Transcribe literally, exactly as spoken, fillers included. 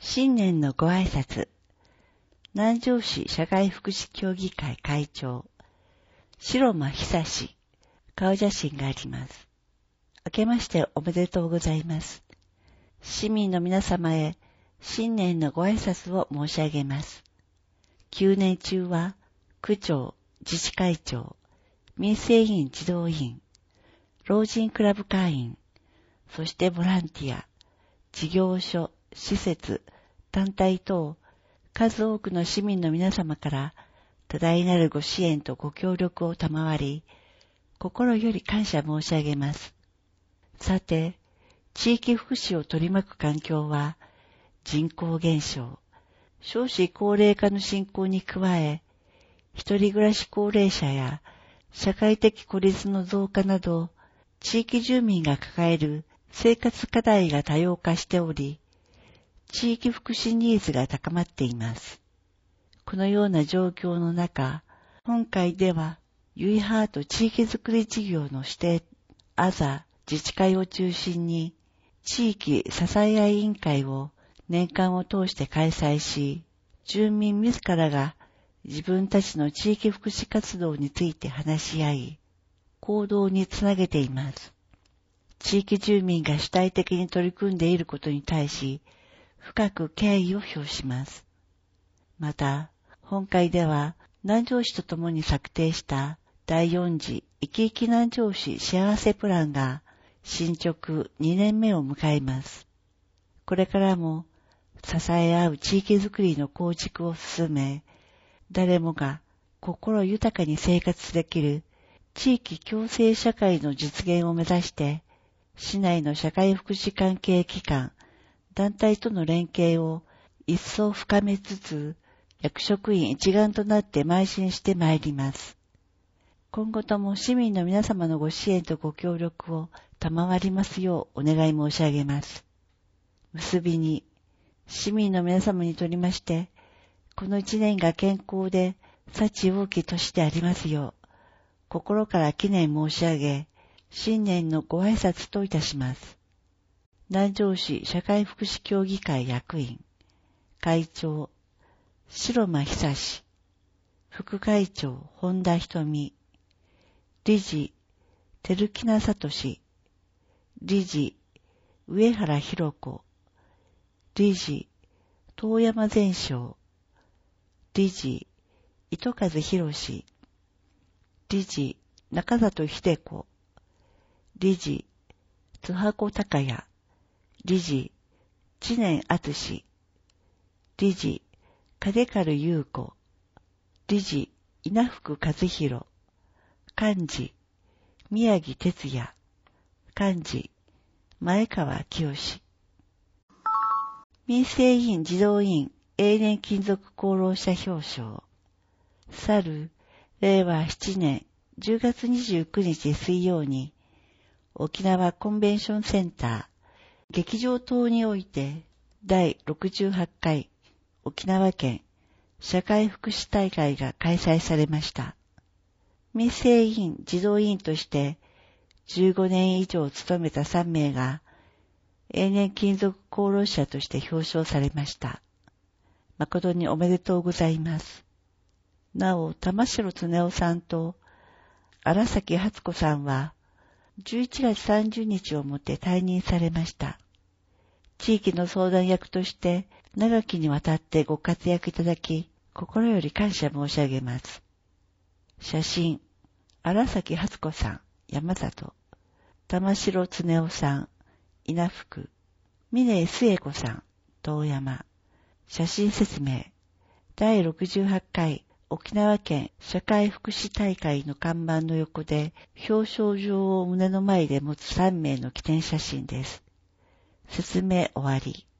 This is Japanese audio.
新年のご挨拶。南城市社会福祉協議会会長、白間久志、顔写真があります。明けましておめでとうございます。市民の皆様へ新年のご挨拶を申し上げます。旧年中は、区長、自治会長、民生委員児童委員、老人クラブ会員、そしてボランティア、事業所、施設、団体等、数多くの市民の皆様から多大なるご支援とご協力を賜り、心より感謝申し上げます。さて、地域福祉を取り巻く環境は、人口減少、少子高齢化の進行に加え、一人暮らし高齢者や社会的孤立の増加など、地域住民が抱える生活課題が多様化しており、地域福祉ニーズが高まっています。このような状況の中、本会では、ユイハート地域づくり事業の指定、アザ自治会を中心に、地域支え合い委員会を年間を通して開催し、住民自らが自分たちの地域福祉活動について話し合い、行動につなげています。地域住民が主体的に取り組んでいることに対し、深く敬意を表します。また、本会では南城市と共に策定しただいよん次いきいき南城市幸せプランが進捗にねんめを迎えます。これからも支え合う地域づくりの構築を進め、誰もが心豊かに生活できる地域共生社会の実現を目指して、市内の社会福祉関係機関、団体との連携を一層深めつつ、役職員一丸となって邁進してまいります。今後とも市民の皆様のご支援とご協力を賜りますようお願い申し上げます。結びに、市民の皆様にとりまして、この一年が健康で幸多き年でありますよう、心から祈念申し上げ、新年のご挨拶といたします。南城市社会福祉協議会役員、会長、白間久志、副会長、本田瞳、理事、照木名聡、理事、上原弘子、理事、遠山善章、理事、糸数博士、理事、中里秀子、理事、津箱隆也、理事、知念敦、理事、金軽優子、理事、稲福和弘、幹事、宮城哲也、幹事、前川清。民生委員児童委員永年勤続功労者表彰。去る、れいわななねんじゅうがつにじゅうくにち水曜に、沖縄コンベンションセンター、劇場等において、だいろくじゅうはちかい沖縄県社会福祉大会が開催されました。民生委員児童委員としてじゅうごねん以上務めたさんめいが永年勤続功労者として表彰されました。誠におめでとうございます。なお、玉城恒夫さんと荒崎初子さんはじゅういちがつさんじゅうにちをもって退任されました。地域の相談役として長きにわたってご活躍いただき、心より感謝申し上げます。写真、荒崎初子さん、山里、玉城恒夫さん、稲福、峰末子さん、遠山。写真説明、だいろくじゅうはちかい沖縄県社会福祉大会の看板の横で表彰状を胸の前で持つさんめいの記念写真です。説明終わり。